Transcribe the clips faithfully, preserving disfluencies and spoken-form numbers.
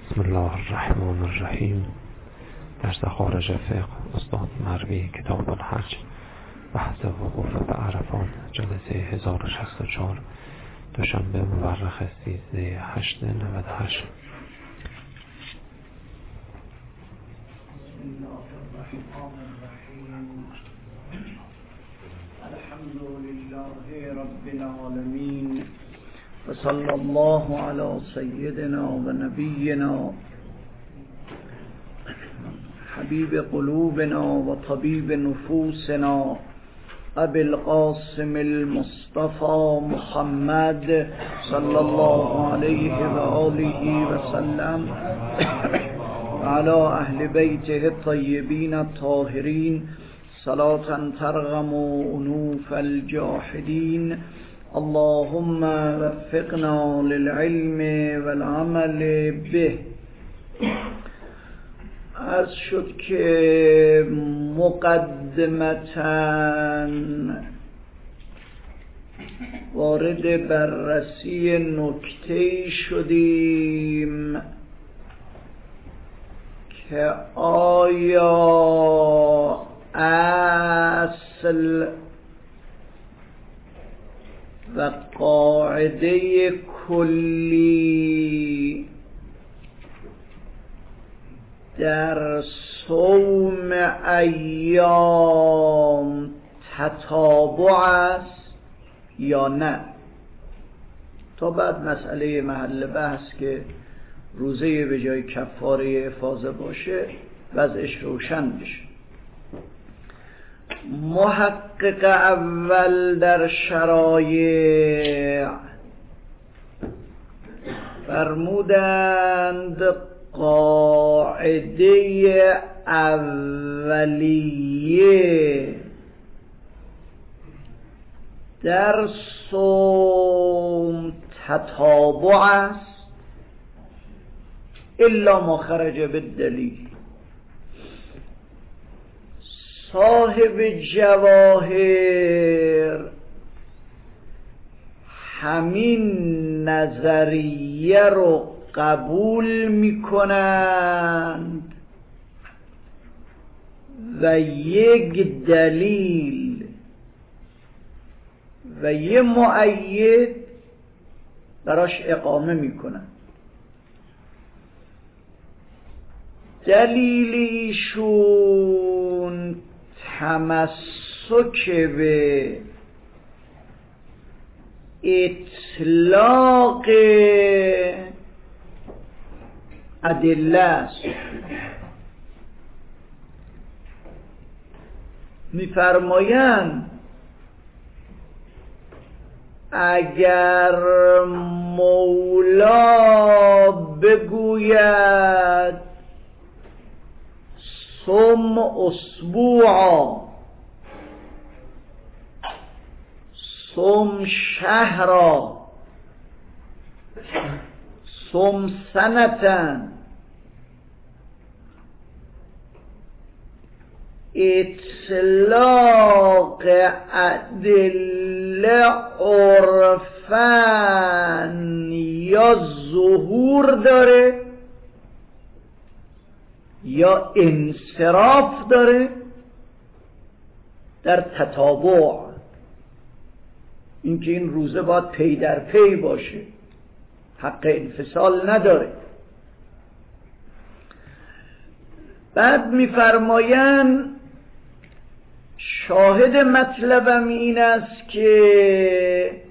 بسم الله الرحمن الرحیم. درس خارج فقه استاد مروی، کتاب الحج، بحث وقوف به عرفات، جلسه هزار و شصت و چهار، دوشنبه مورخ سیزده هشت نود و هشت. بسم الله الرحمن الرحیم. الحمد لله رب العالمین و صلی الله علی سیدنا و نبینا حبیب قلوبنا و طبیب نفوسنا ابی القاسم المصطفى محمد صلی الله علیه و آله و سلم و علی اهل بیته الطیبین الطاهرین صلاة ترغم انوف الجاحدین. اللهم وفقنا للعلم والعمل به. عرض شد که مقدمتاً وارد بررسی نکته شدیم که آیا اصل و قاعده کلی در صوم ایام تتابع است یا نه. تا بعد مسئله محل بحث که روزه به جای کفاره افاضه باشه وضعش روشن بشه. محقق اول در شرایع فرمودند قاعده اولیه در صوم تتابع است الا ما خرج بالدلیل. صاحب جواهر همین نظریه رو قبول میکنند و یک دلیل و یک مؤید براش اقامه میکنند. دلیل ایشون تمسک به اطلاق ادله است. می‌فرمایند اگر مولا بگوید صم اسبوعا صم شهرا صم سنة، اطلاق ادله عرفاً یا ظهور داره یا انصراف داره در تتابع. اینکه این روزه باید پی در پی باشه، حق انفصال نداره. بعد میفرمایند شاهد مطلبم این است که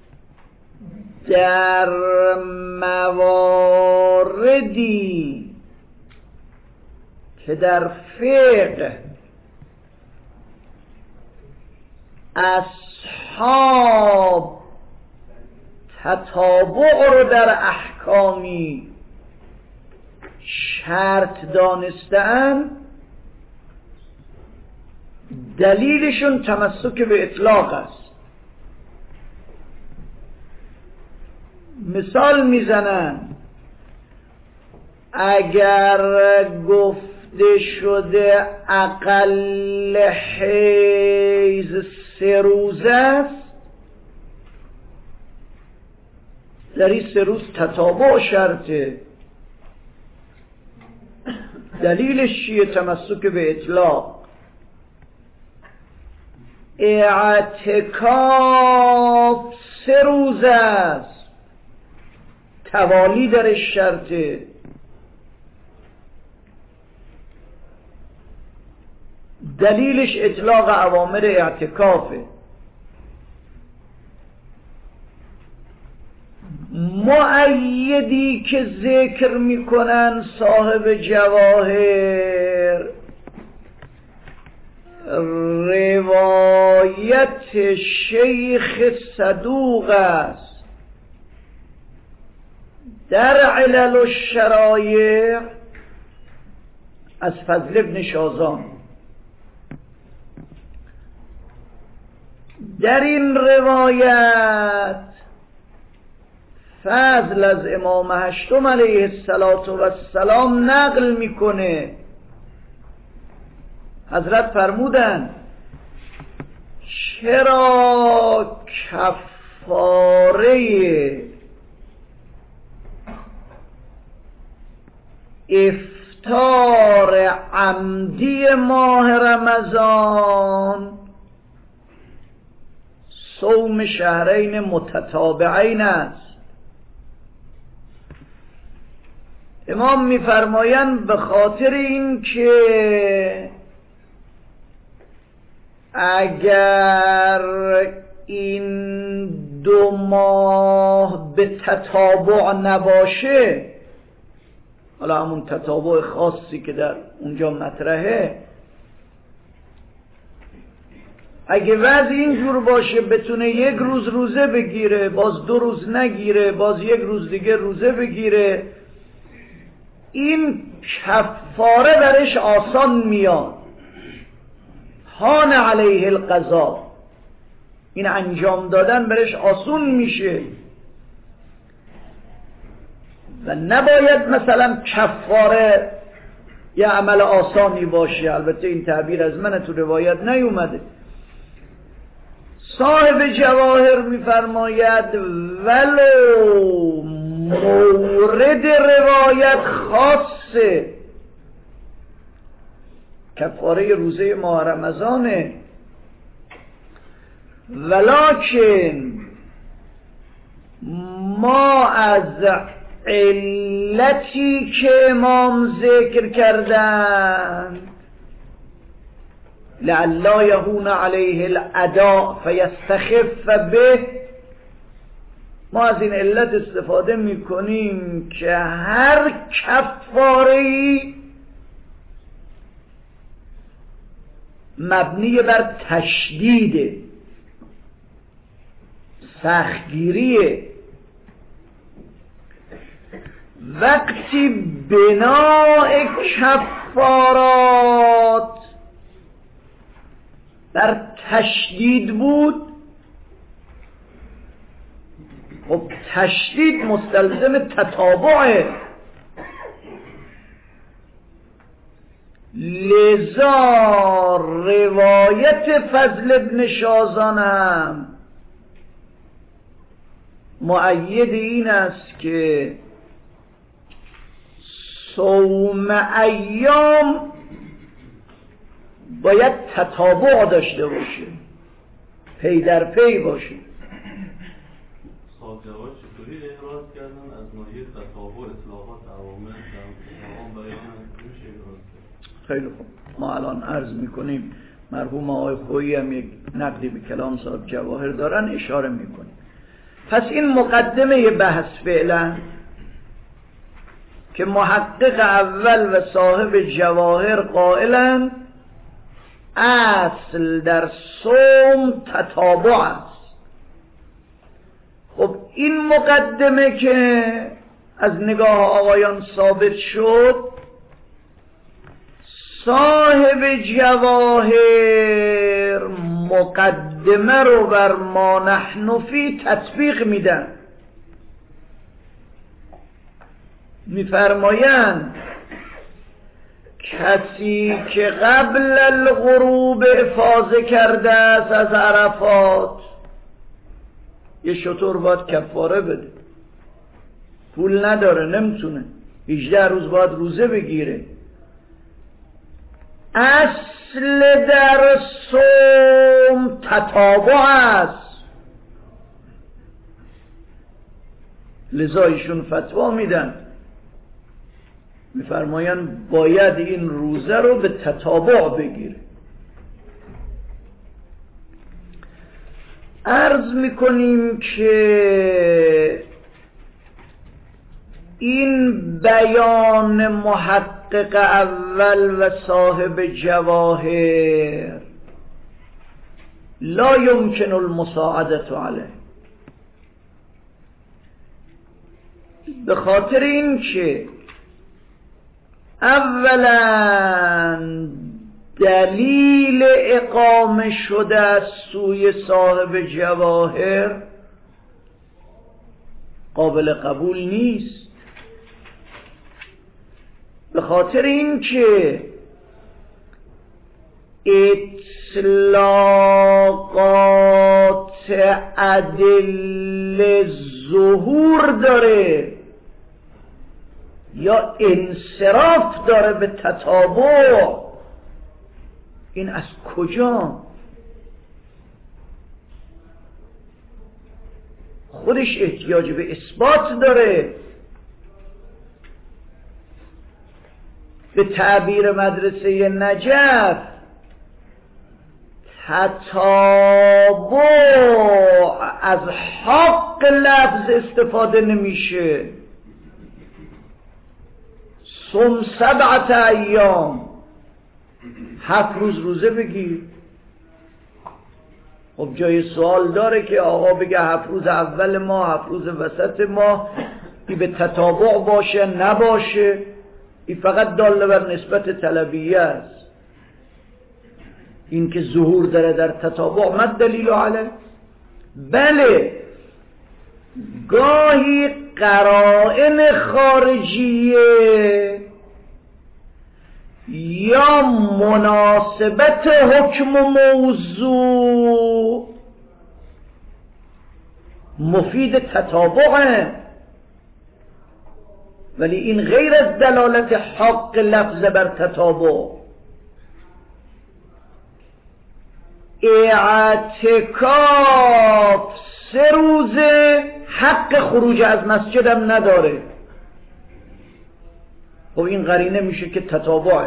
در مواردی که در فقه اصحاب تتابع رو در احکامی شرط دانستن، دلیلشون تمسک به اطلاق است. مثال میزنن اگر گفته شده اقل حیض سه روز است، در این سه روز تتابع شرطه. دلیلش چیه؟ تمسک به اطلاق. اعتکاف سه روز است، توالی درش شرطه. دلیلش اطلاق اوامر اعتکافه. مؤیدی که ذکر میکنن صاحب جواهر روایت شیخ صدوق است در علل الشرایع از فضل ابن شازان. در این روایت فضل از امام هشتم علیه السلام نقل میکنه. حضرت فرمودن چرا کفاره افطار عمدی ماه رمضان صوم شهرین متتابعین است؟ امام میفرمایند به خاطر این که اگر این دو ماه به تتابع نباشه، حالا همون تتابع خاصی که در اونجا مطرحه، اگه وضع اینجور باشه بتونه یک روز روزه بگیره، باز دو روز نگیره، باز یک روز دیگه روزه بگیره، این کفاره برش آسان میاد. هان علیه القضا، این انجام دادن برش آسون میشه و نباید مثلا کفاره یه عمل آسانی باشه. البته این تعبیر از من تو روایت نیومده. صاحب جواهر میفرماید ولو مورد روایت خاصه، کفاره روزه ماه رمضانه، ولکن ما از علتی که امام ذکر کردن لعلا یهون علیه الاداء فیستخف به، ما از این علت استفاده میکنیم که هر کفاره‌ای مبنی بر تشدید، سختگیریه. وقتی بناء کفارات بر تشدید بود، خب تشدید مستلزم تتابعه، لذا روایت فضل ابن شازان هم مؤید این است که صوم ایام باید تتابع داشته باشه، پی در پی باشه. صاحب جواد چطوری احراز کردن از مایه تتابع اصلاحات عوامل تمام بیان میشه احراز کرد؟ خیلی خوب، ما الان عرض میکنیم، مرحوم آقای خویی هم یک نقدی به کلام صاحب جواهر دارن، اشاره میکنیم. پس این مقدمه بحث فعلا که محقق اول و صاحب جواهر قائلن اصل در صوم تتابع است. خب این مقدمه که از نگاه آقایان ثابت شد، صاحب جواهر مقدمه رو بر ما نحن فی تطبیق میدن. میفرمایند کسی که قبل الغروب افاضه کرده است از عرفات، یه شطور باید کفاره بده، پول نداره، نمیتونه، هجده روز باید روزه بگیره، اصل در صوم تتابع است، لذا ایشون فتوا میدن، میفرمایند باید این روزه رو به تتابع بگیره. عرض میکنیم که این بیان محقق اول و صاحب جواهر لا يمكن المساعدة علیه، به خاطر این که اولا دلیل اقامه شده از سوی صاحب جواهر قابل قبول نیست، به خاطر این که اطلاقات ادله ظهور داره یا انصراف داره به تتابع. این از کجا؟ خودش احتیاج به اثبات داره. به تعبیر مدرسه نجف تتابع از حق لفظ استفاده نمیشه. صم سبعت ایام، هفت روز روزه بگیر. خب جای سوال داره که آقا بگه هفت روز اول ماه، هفت روز وسط ماه، این به تتابع باشه نباشه؟ این فقط داله بر نسبت طلبیه است. این که ظهور داره در تتابع مد دلیل علیه؟ بله، گاهی قرائن خارجیه یا مناسبت حکم و موضوع مفید تتابعه، ولی این غیر از دلالت حق لفظ بر تتابع. اعتکاف سه روزه حق خروج از مسجدم نداره. خب این قرینه میشه که تتابعه.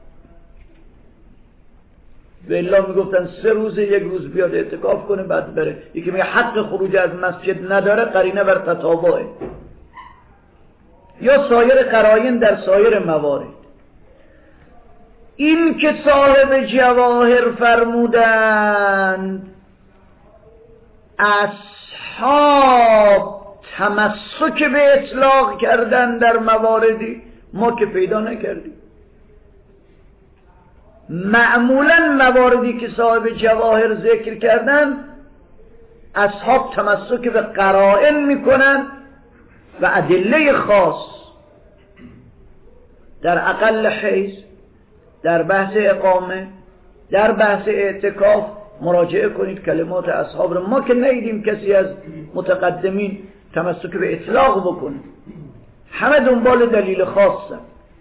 به الله میگفتن سه روزه یک روز بیاد اعتکاف کنه بعد بره. یکی میگه حق خروج از مسجد نداره، قرینه بر تتابعه. یا سایر قرائن در سایر موارد. این که صاحب جواهر فرمودند اصحاب تمسک به اطلاق کردن در مواردی، ما که پیدا نکردیم. معمولا مواردی که صاحب جواهر ذکر کردن اصحاب تمسک به قرائن میکنن و ادله خاص. در اقل حیث، در بحث اقامه، در بحث اعتکاف مراجعه کنید کلمات اصحاب رو. ما که ندیدیم کسی از متقدمین تمسک به اطلاق بکنه، همه دنبال دلیل خاصه.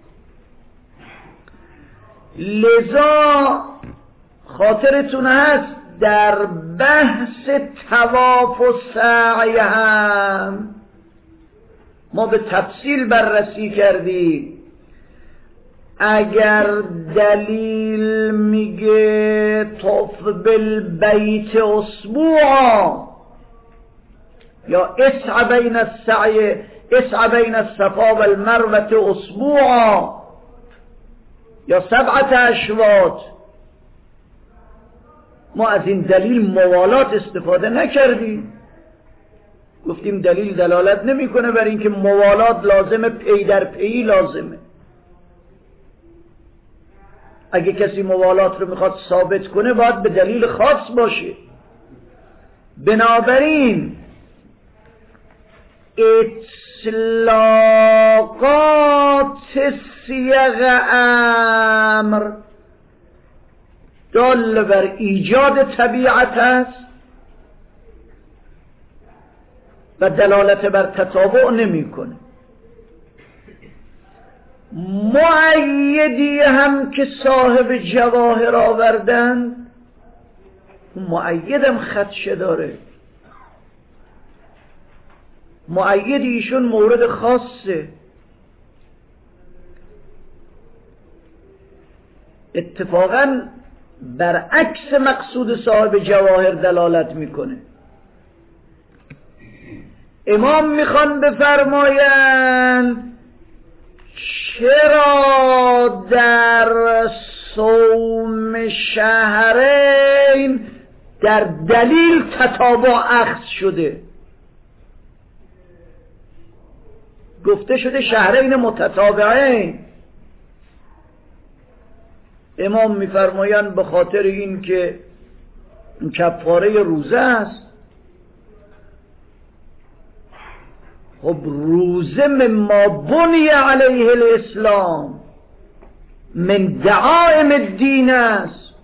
لذا خاطرتون هست در بحث طواف و سعی هم ما به تفصیل بررسی کردیم. اگر دلیل میگه طوف بالبیت اسبوعا یا اسع بین السعی اسع بین الصفا والمروه اسبوعا یا سبعت اشواط، ما از این دلیل موالات استفاده نکردیم. گفتیم دلیل دلالت نمیکنه بر اینکه موالات لازمه، پی در پی لازمه. اگه کسی موالات رو میخواد ثابت کنه باید به دلیل خاص باشه. بنابراین اطلاقات صیغ امر دال بر ایجاد طبیعت است و دلالت بر تتابع نمی کنه. مؤیدی هم که صاحب جواهر آوردن، مؤیدم خدشه داره. مؤید ایشون مورد خاصه. اتفاقا برعکس مقصود صاحب جواهر دلالت میکنه. امام میخوان بفرمایند چرا در صوم شهرین در دلیل تتابع اخذ شده؟ گفته شده شهرین متتابعین. امام میفرمایند به خاطر این که کفاره روزه است. خب روزه مما بنی علیه الاسلام من دعائم الدین است.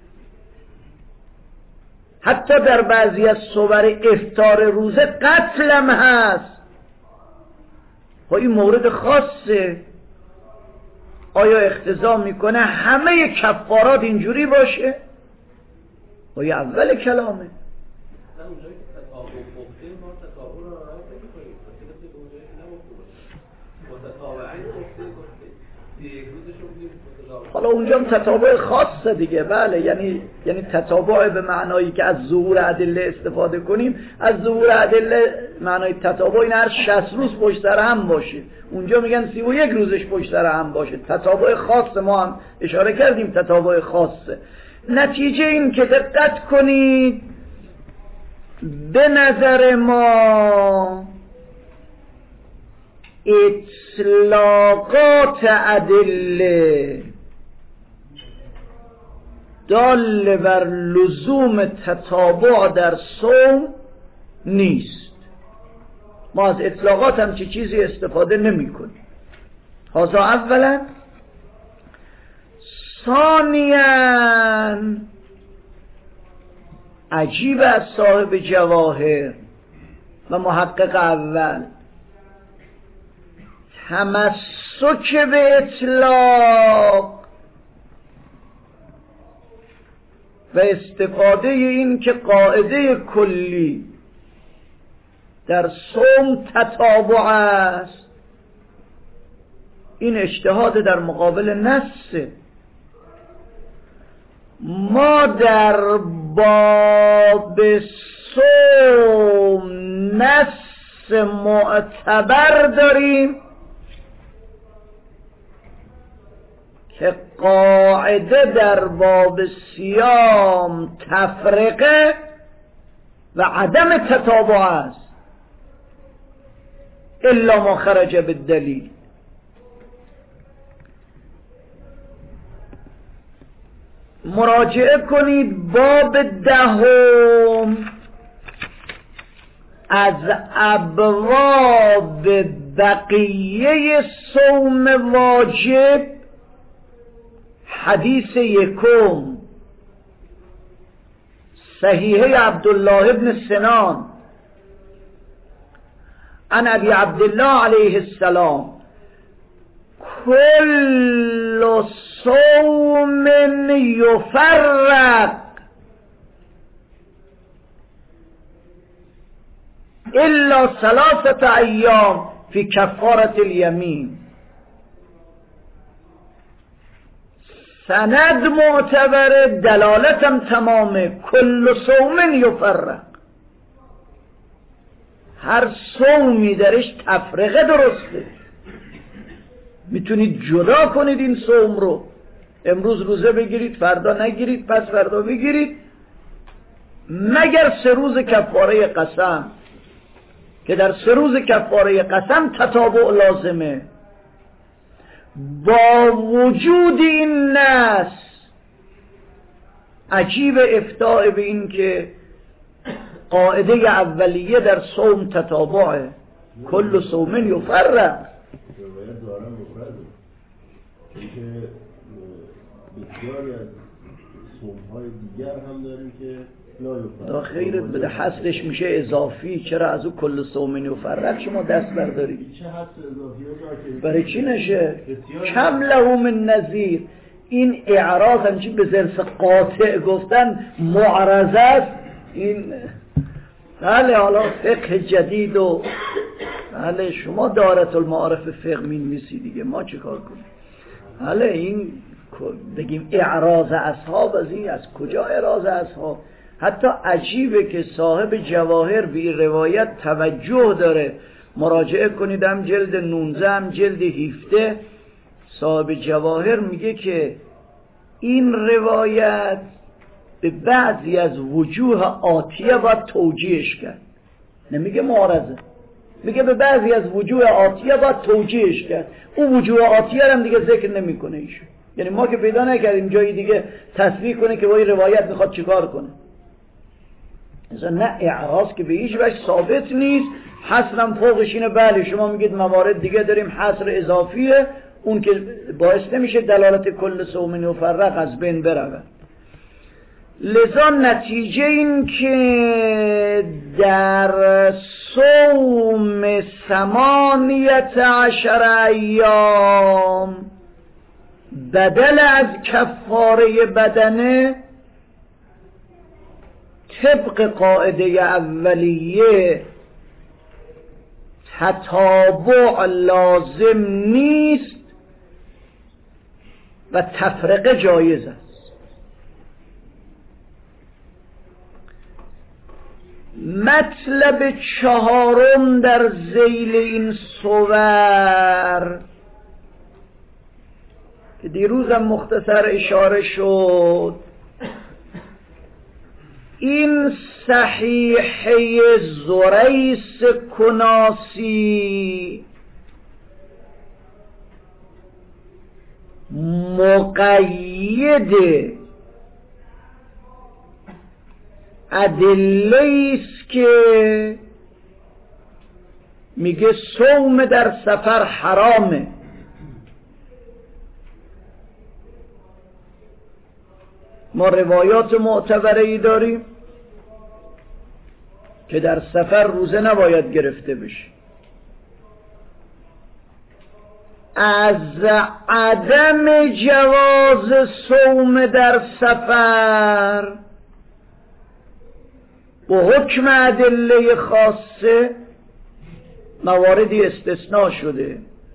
حتی در بعضی از صور افطار روزه قتلم هست. خب این مورد خاصه. آیا اقتضا میکنه همه کفارات اینجوری باشه؟ و یه اول کلامه. حالا اونجا هم تتابع خاصه دیگه. بله، یعنی یعنی تتابع به معنایی که از ظهور ادله استفاده کنیم. از ظهور ادله معنای تتابع این هر شصت روز پشت سر هم باشه. اونجا میگن سی و یک روزش پشت سر هم باشه. تتابع خاص ما هم اشاره کردیم، تتابع خاصه. نتیجه این که دقت کنید، به نظر ما اطلاقات ادله دال بر لزوم تتابع در صوم نیست. ما از اطلاقات هم چه چیزی استفاده نمی کنیم. هذا اولا. ثانیاً عجیب از صاحب جواهر و محقق اول تمسک به اطلاق و استفاده این که قاعده کلی در صوم تتابع است. این اجتهاد در مقابل نصه. ما در باب صوم نص معتبر داریم که قاعده در باب صیام تفرقه و عدم تتابع است الا ما خرج بالدلیل. مراجعه کنید باب دهم از ابواب بقیه صوم واجب، حدیث یکم صحیحه عبدالله ابن سنان عن ابی عبدالله علیه السلام کل صوم یفرق الا ثلاثه ایام فی کفارة الیمین. سند معتبر، دلالتم تمامه. کل صوم یفرق، هر صومی درش تفرقه درسته. میتونید جدا کنید این صوم رو. امروز روزه بگیرید، فردا نگیرید، پس فردا بگیرید، مگر سه روز کفاره قسم که در سه روز کفاره قسم تتابع لازمه. با وجود این نص عجیب افتاء به این که قاعده اولیه در صوم تتابعه. کل صوم یفرق. دارم مفرده که بسیاری از صوم‌های دیگر هم داریم که دا خیرت بده، حسرش میشه اضافی. چرا از او کل صومین و فرق شما دست برداری؟ چه حس اضافی؟ برای چی نشه؟ کم له من نظیر. این اعراض همچی به ظرف قاطع گفتن معرض است. این بله حالا فقه جدید و بله شما دارت المعارف فقه می‌نویسی دیگه، ما چه کار کنیم؟ بله این بگیم اعراض اصحاب از این، از کجا اعراض اصحاب؟ حتی عجیبه که صاحب جواهر به این روایت توجه داره. مراجعه کنید هم جلد نوزده هم جلد هفده. صاحب جواهر میگه که این روایت به بعضی از وجوه آتیه باید توجیهش کرد. نمیگه معارضه، میگه به بعضی از وجوه آتیه باید توجیهش کرد. اون وجوه آتیه هم دیگه ذکر نمیکنه ایشون. یعنی ما که پیدا نکردیم جایی دیگه تصریح کنه که وای روایت میخواد چیکار کنه. مثلا نه اعراض که به هیچ وجه ثابت نیست. حصرم فوقش اینه. بله شما میگید موارد دیگه داریم حصر اضافیه، اون که باعث نمیشه دلالت کل صومین و فرق از بین برود. لذا نتیجه این که در صوم ثمانیت عشر ایام بدل از کفاره بدنه طبق قاعده اولیه تتابع لازم نیست و تفرقه جایز است. مطلب چهارم در ذیل این صور که دیروزم مختصر اشاره شد، این صحیحه زریس کناسی مقید ادله است که میگه صوم در سفر حرامه. ما روایات معتبره ای داریم که در سفر روزه نباید گرفته بشه. از عدم جواز صوم در سفر و حکم ادله خاصه مواردی استثناء شده.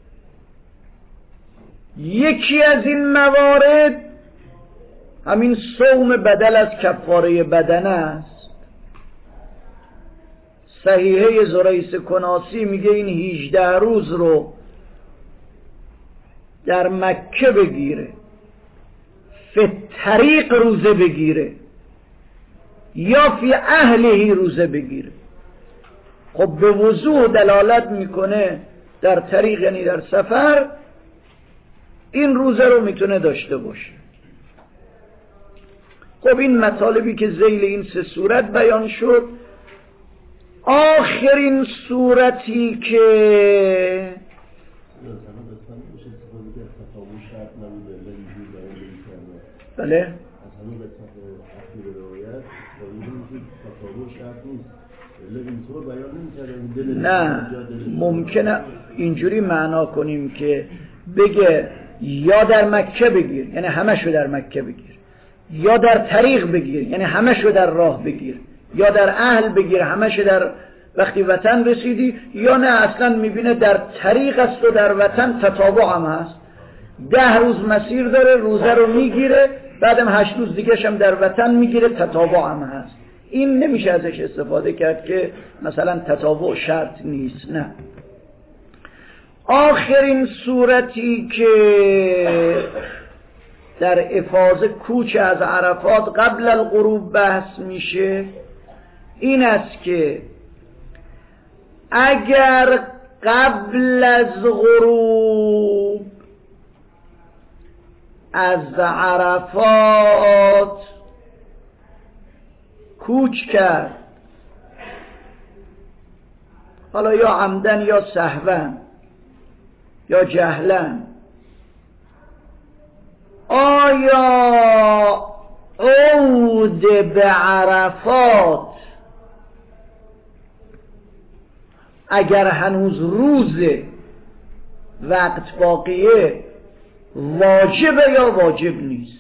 یکی از این موارد همین صوم بدل از کفاره بدنه است. صحیحه زریس کناسی میگه این هجده روز رو در مکه بگیره، فی طریق روزه بگیره یا فی اهلهی روزه بگیره. خب به وضوح دلالت میکنه در طریق یعنی در سفر این روزه رو میتونه داشته باشه. خب این مطالبی که ذیل این سه صورت بیان شد، آخرین صورتی که بله نه ممکنه اینجوری معنا کنیم که بگه یا در مکه بگیر یعنی همشو در مکه بگیر، یا در طریق بگیر یعنی همشو در راه بگیر، یا در اهل بگیر همشو در وقتی وطن رسیدی، یا نه اصلا میبینه در طریق است و در وطن تتابع هم هست. ده روز مسیر داره روزه رو میگیره، بعدم هشت روز دیگه هم در وطن میگیره، تتابع هم هست. این نمیشه ازش استفاده کرد که مثلا تتابع شرط نیست. نه. آخرین صورتی که در افاضه کوچ از عرفات قبل الغروب بحث میشه این است که اگر قبل از غروب از عرفات کوچ کرد، حالا یا عمدن یا سهوا یا جهلا، آیا عود به عرفات اگر هنوز روز وقت باقیه واجبه یا واجب نیست؟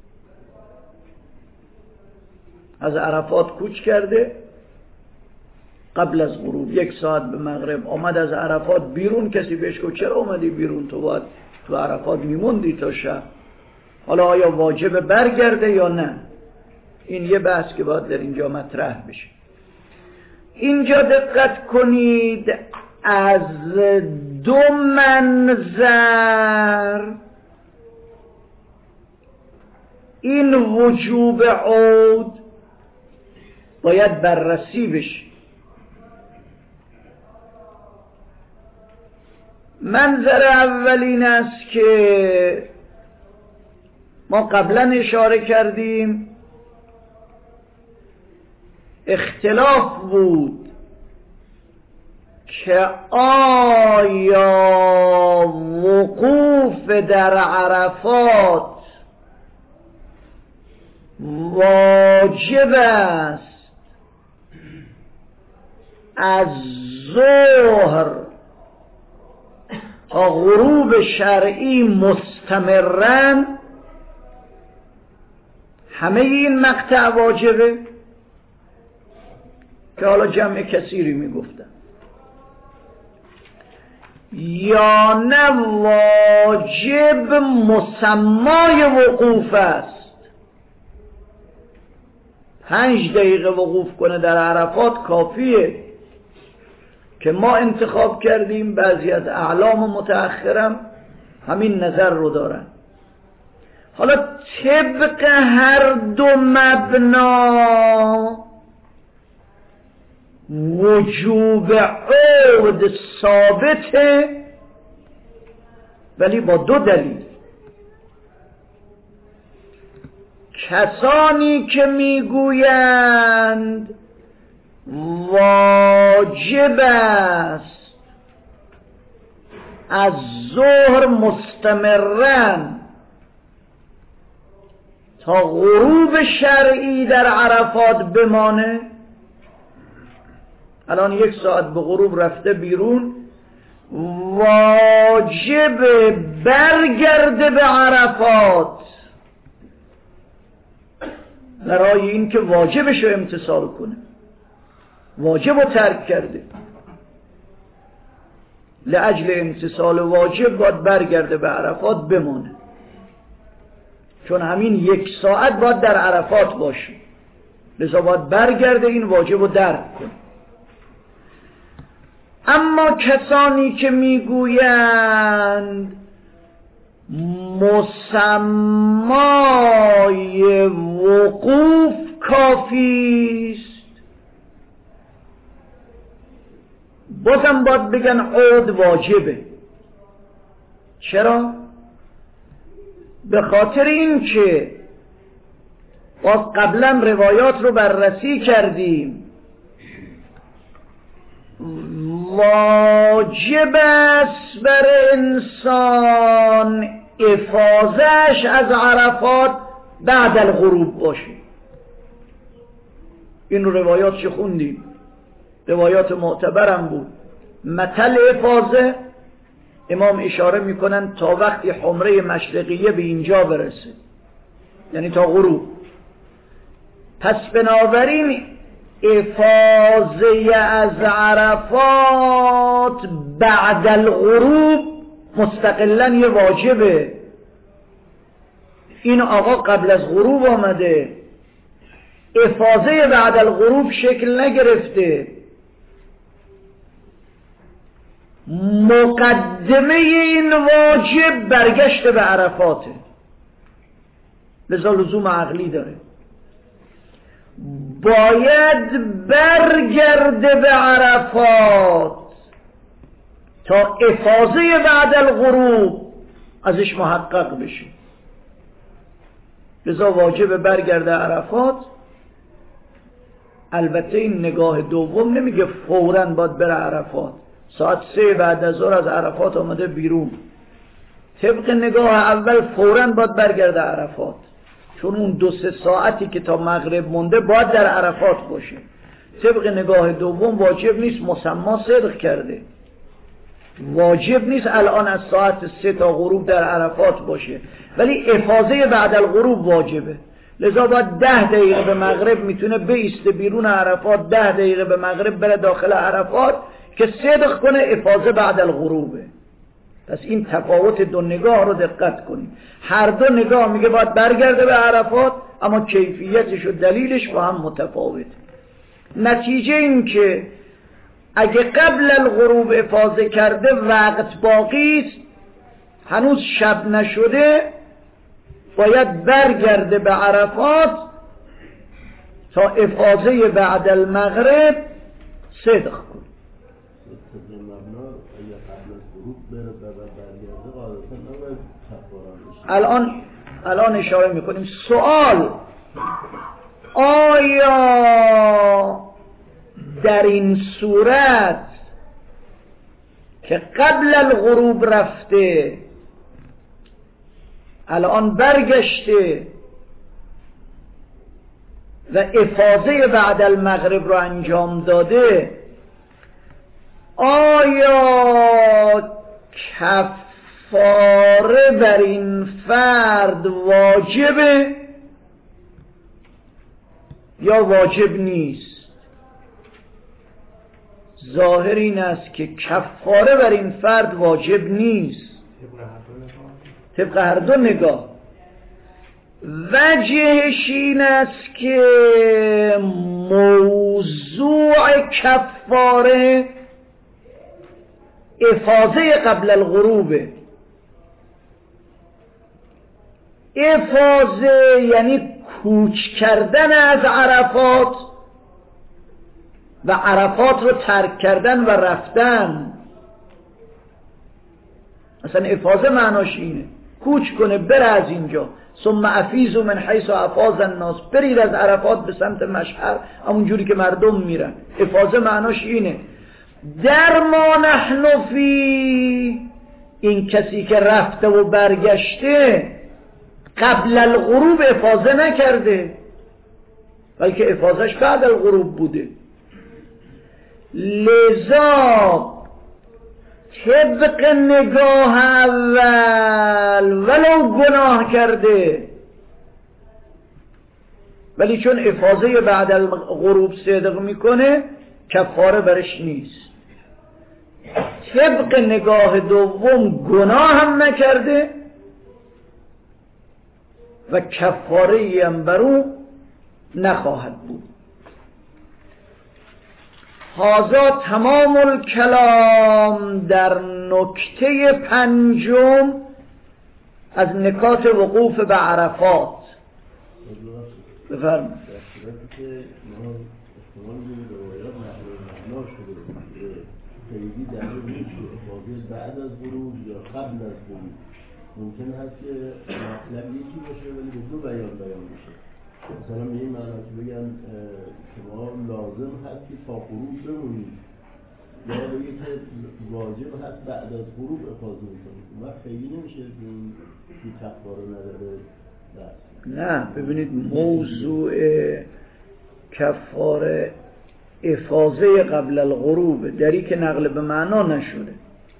از عرفات کوچ کرده قبل از غروب یک ساعت به مغرب آمد از عرفات بیرون، کسی بهش گفت چرا اومدی بیرون؟ تو باید تو عرفات میموندی تا شب. حالا آیا واجب برگرده یا نه؟ این یه بحث که باید در اینجا مطرح بشه. اینجا دقت کنید، از دو منظر این وجوب عود باید بررسی بشه. منظر اولین است که ما قبلا اشاره کردیم، اختلاف بود که آیا وقوف در عرفات واجب است از ظهر تا غروب شرعی مستمرن، همه این مقطع واجبه، که حالا جمع کثیری میگفتن، یا نه واجب مسمای وقوف است. پنج دقیقه وقوف کنه در عرفات کافیه که ما انتخاب کردیم، بعضی از اعلام متأخرم همین نظر رو دارن. حالا طبق هر دو مبنا وجوب عود ثابته، ولی با دو دلیل. کسانی که میگویند واجب است از ظهر مستمرن تا غروب شرعی در عرفات بمانه، الان یک ساعت به غروب رفته بیرون، واجب برگرده به عرفات برای این که واجبش رو امتثال کنه، واجب رو ترک کرده، لأجل امتثال واجب باید برگرده به عرفات بمانه، چون همین یک ساعت باید در عرفات باشه، لذا باید برگرده این واجب رو درک کنه. اما کسانی که میگویند مسمای وقوف کافی است، بازم باید بگن عود واجبه. چرا؟ به خاطر این که باز قبلا روایات رو بررسی کردیم، واجب است بر انسان افاضه‌اش از عرفات بعد الغروب باشه. این روایات چه خوندیم، روایات معتبرم بود. مثل افاضه امام اشاره میکنن تا وقتی حمره مشرقیه به اینجا برسه، یعنی تا غروب. پس بنابراین افاضه از عرفات بعد الغروب مستقلاً یه واجبه. این آقا قبل از غروب آمده، افاضه بعد الغروب شکل نگرفته، مقدمه این واجب برگشت به عرفاته، لذا لزوم عقلی داره، باید برگرده به عرفات تا افاضه بعد الغروب ازش محقق بشه. لذا واجب برگرده عرفات. البته این نگاه دوم نمیگه فوراً باید بره عرفات، ساعت سه بعد از ظهر از عرفات آمده بیرون، طبق نگاه اول فوراً باید برگرده عرفات، چون اون دو سه ساعتی که تا مغرب مونده باید در عرفات باشه. طبق نگاه دوم واجب نیست، مسما صدق کرده، واجب نیست الان از ساعت سه تا غروب در عرفات باشه، ولی افاضه بعد الغروب واجبه. لذا باید ده دقیقه به مغرب میتونه بیسته بیرون عرفات، ده دقیقه به مغرب بره داخل عرفات که صدق کنه افاضه بعد الغروبه. پس این تفاوت دو نگاه رو دقت کنید. هر دو نگاه میگه باید برگرده به عرفات، اما کیفیتش و دلیلش با هم متفاوته. نتیجه این که اگه قبل الغروب افاضه کرده وقت باقی است، هنوز شب نشده، باید برگرده به عرفات تا افاضه بعد المغرب صدق کنه. الان الان اشاره میکنیم. سوال: آیا در این صورت که قبل الغروب رفته الان برگشته و افاضه بعد المغرب رو انجام داده، آیا کفاره بر این فرد واجبه یا واجب نیست؟ ظاهر این است که کفاره بر این فرد واجب نیست طبق هر دو نگاه. وجهش این است که موضوع کفاره افاضه قبل الغروبه. افاضه یعنی کوچ کردن از عرفات و عرفات رو ترک کردن و رفتن. اصلا افاضه معناش اینه، کوچ کنه، بره از اینجا. ثم افیضوا من حیث افاض الناس، برید از عرفات به سمت مشعر، همون جوری که مردم میرن. افاضه معناش اینه. در ما نحن فی، این کسی که رفته و برگشته قبل الغروب افاضه نکرده، بلکه افاضهش بعد الغروب بوده. لذا طبق نگاه اول ولو گناه کرده، ولی چون افاضه بعد الغروب صدق میکنه کفاره برش نیست. طبق نگاه دوم گناه هم نکرده و کفاره هم برو نخواهد بود. هذا تمام الکلام در نکته پنجم از نکات وقوف به عرفات. بفرمایید. خیلی در این بعد از غروب یا قبل از غروب ممکن هست که مطلب یکی باشه ولی به دو بیان بیان بشه. مثلا به این معنی که بگن شما لازم هست که تا غروب بمونید، یا بگه که واجب هست بعد از غروب افاضه میکنید. ما خیلی نمیشه این کفاره نداره. نه ببینید، موضوع کفاره افاضه قبل الغروب، دری که نقل به معنا نشده.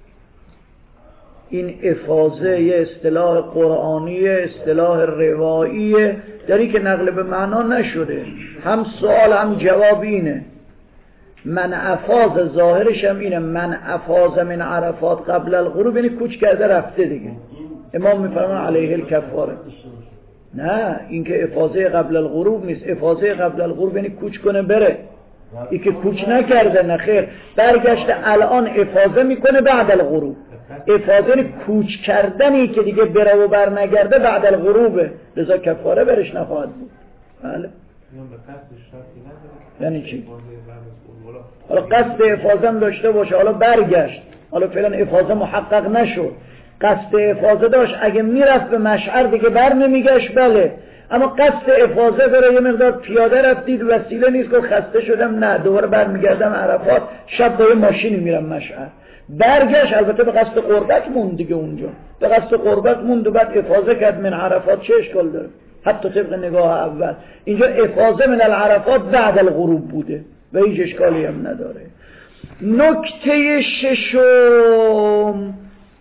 این افاضه یه اصطلاح قرآنی، اصطلاح رواییه، دری که نقل به معنا نشده. هم سوال هم جواب اینه. من افاض، ظاهرش هم اینه، من افاض من عرفات قبل الغروب، یعنی کوچ کرده رفته دیگه. امام میفرمان علیه الکفاره. نه، این که افاضه قبل الغروب نیست. افاضه قبل الغروب یعنی کوچ کنه بره. این که کوچ نکرده، نه خیر، برگشته الان افاضه میکنه بعد الغروب. افاضه یعنی کوچ کردنی که دیگه بره و بر نگرده بعد الغروبه، لذا کفاره برش نخواهد بود. بله. یعنی چی؟ حالا قصد افاضه هم داشته باشه، حالا برگشت، حالا فعلا افاضه محقق نشد، قصد افاضه داشت، اگه میرفت به مشعر دیگه بر نمیگشت، بله. اما قصد افاضه داره، یه مقدار پیاده رفتید، وسیله نیست که خسته شدم، نه دوباره برمیگردم عرفات، شب با یه ماشینی میرم مشعر، برگشت، البته به قصد قربت موند دیگه، اونجا به قصد قربت موند و بعد افاضه کرد من عرفات، چه اشکال داره؟ حتی طبق نگاه اول. اینجا افاضه من العرفات بعد الغروب بوده و هیچ اشکالی هم نداره. نکته ششم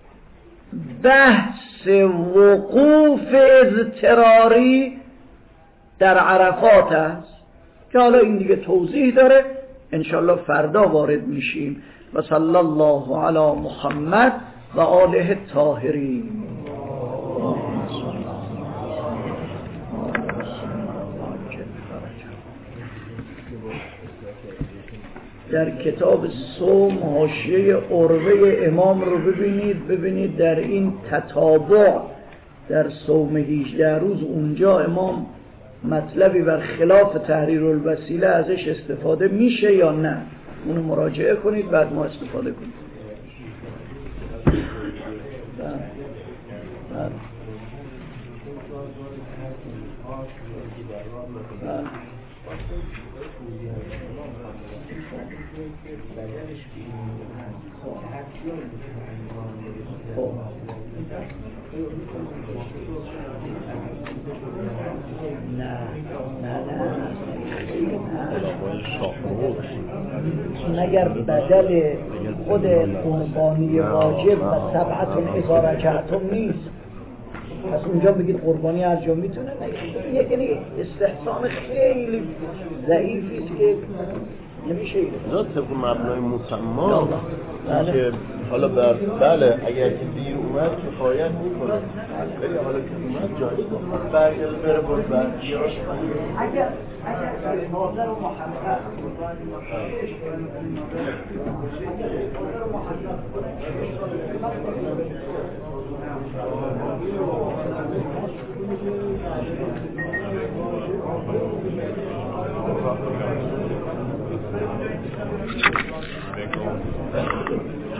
بحث وقوف اضطراری در عرفات است که حالا این دیگه توضیح داره، انشالله فردا وارد میشیم. و صلی الله علی محمد و آله الطاهرین. در کتاب صوم حاشیه عروه امام رو ببینید، ببینید در این تتابع در صوم هجده روز اونجا امام مطلبی بر خلاف تحریر الوسیله ازش استفاده میشه یا نه، اونو مراجعه کنید بعد ما استفاده کنید. نه نه نه مگر بدل خود قربانی واجب و سبعتون اذا رجعتم نیست. پس اونجا بگید قربانی هر جا میتونه نگید، یعنی استحسان خیلی ضعیفی است که نمیشه اینا طبق مبنای مسما که حالا بر بله اگر که دیر اومد کفایت میکنه، ولی حالا که اومد جایی کنه برگرد بره باز برگرد. اگر اگر ناظر و محمد Thank you.